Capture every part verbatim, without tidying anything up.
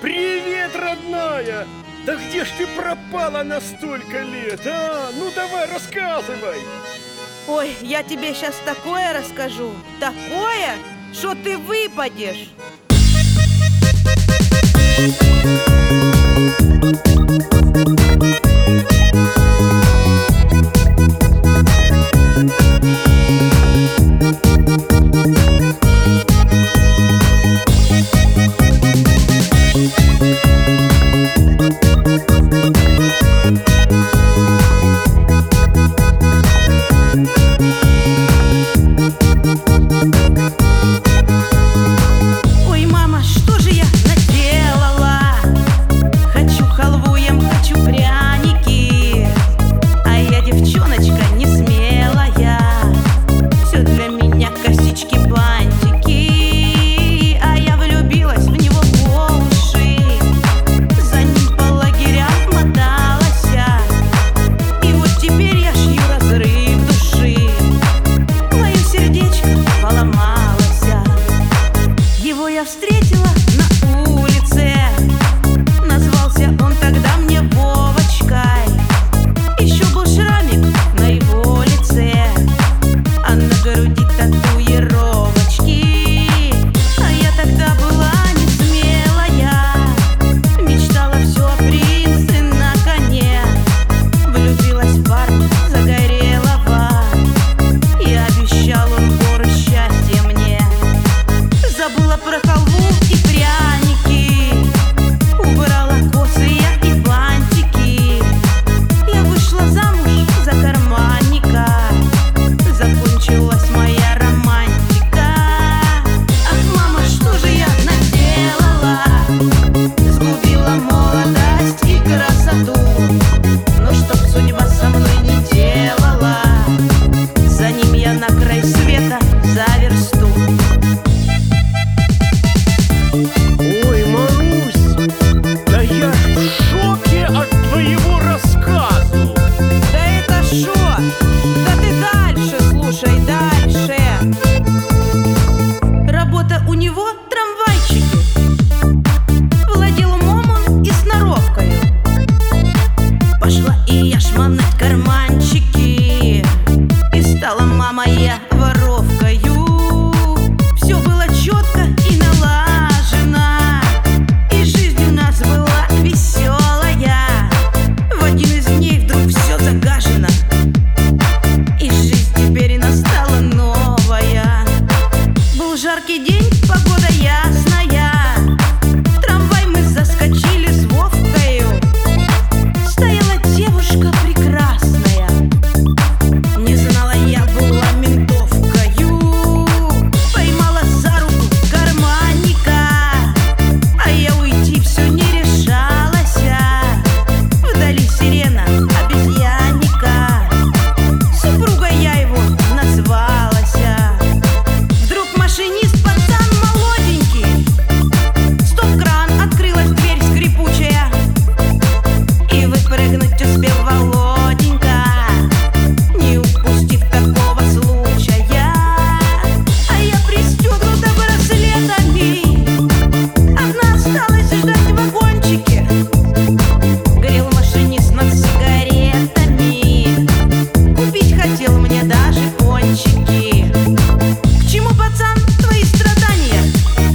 Привет, родная! Да где ж ты пропала на столько лет, а? Ну давай, рассказывай! Ой, я тебе сейчас такое расскажу, такое, что ты выпадешь. Ой, мама, что же я наделала? Хочу халву ем, хочу пряники, а я девчоночка не смелая. Все для меня косички, бантики, а я влюбилась в него по уши. За ним по лагерям моталась я, и вот теперь я шью разрыв души. Мое сердечко поломалось. Его я встретила на улице, назвался он тогда мне Вовочкой. Еще был шрамик на его лице, а на груди татуировочки. А я тогда была не смелая, мечтала все о принце на коне. Влюбилась в парня загорелого, и обещал он горы счастья мне. Забыла про халву и пряники, убрала косы я и бантики. Я вышла замуж за карманника, закончилась моя романтика. Ах, мама, что же я наделала? Сгубила молодость и красоту. Но чтоб судьба со мной не делала, за ним я на край света за версту. Ой, Марусь, да я ж в шоке от твоего рассказа. Да это шо? Да ты дальше слушай, дальше. Работа у него трамвайчики, владел умом он и сноровкою. Пошла и я шмонать карманчики, и стала мама я воровкою. Все было четко и налажено, и жизнь у нас была веселая. В один из дней вдруг все загажено, и жизнь теперь и настала новая. Был жаркий день, погода ясная, в трамвай мы заскочили с Вовкою. Стояла девушка прекрасная, не знала я была ментовкою. Поймала за руку карманника, а я уйти все не решалась. Вдали сирена обезьянника, супругой я его назвалась. Вдруг машинист пацан молоденький, стоп-кран, открылась дверь скрипучая, и выпрыгнуть успел Володенька, не упустив такого случая. А я пристегнута браслетами, одна осталась ждать в вагончике. Горел машинист над сигаретами, купить хотел мне даже пончики. К чему, пацан, твои страдания?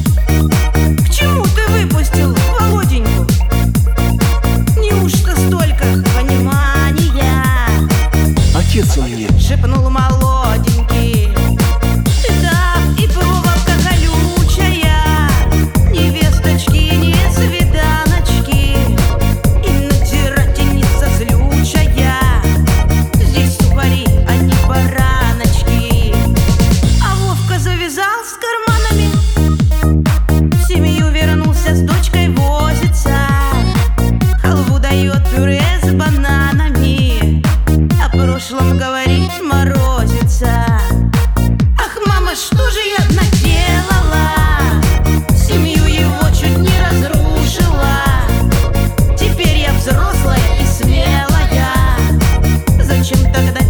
К чему ты выпустил Володеньку? Неужто столько понимания? Отец у меня. Шепнул молоденький. Да, и проволока колючая, невесточки, не свиданочки, и надзирательница злючая. Здесь сухари, а не бараночки. А Вовка завязал с карманами, в семью вернулся, с дочкой возится. Халву дает, пюре с бананами, о прошлом говорит, морозится. Ах, мама, что же я наделала? Семью его чуть не разрушила. Теперь я взрослая и смелая, зачем тогда